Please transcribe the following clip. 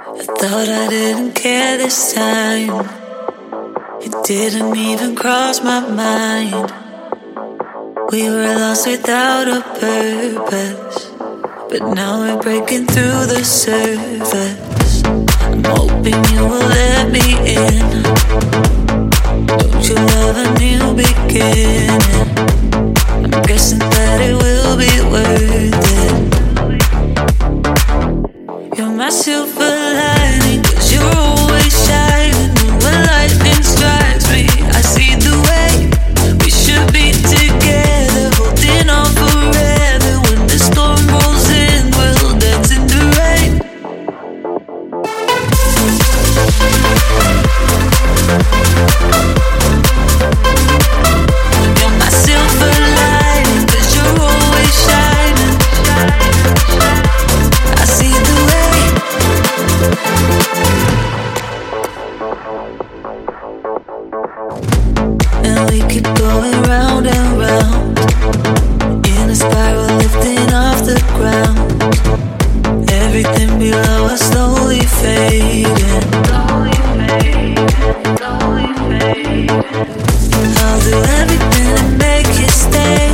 I thought I didn't care this time. It didn't even cross my mind. We were lost without a purpose, but now we're breaking through the surface. I'm hoping you will let me in. Don't you love a new beginning? I'm guessing that it will be worth it. You're my silver lining, 'cause you're always shining. When lightning strikes me, I see the way we should be together, holding on forever. When the storm rolls in, we'll dance in the rain. You're my silver lining, 'cause you're always shining. I see the way. And we keep going round and round, in a spiral lifting off the ground. Everything below us slowly fading. I'll do everything to make you stay.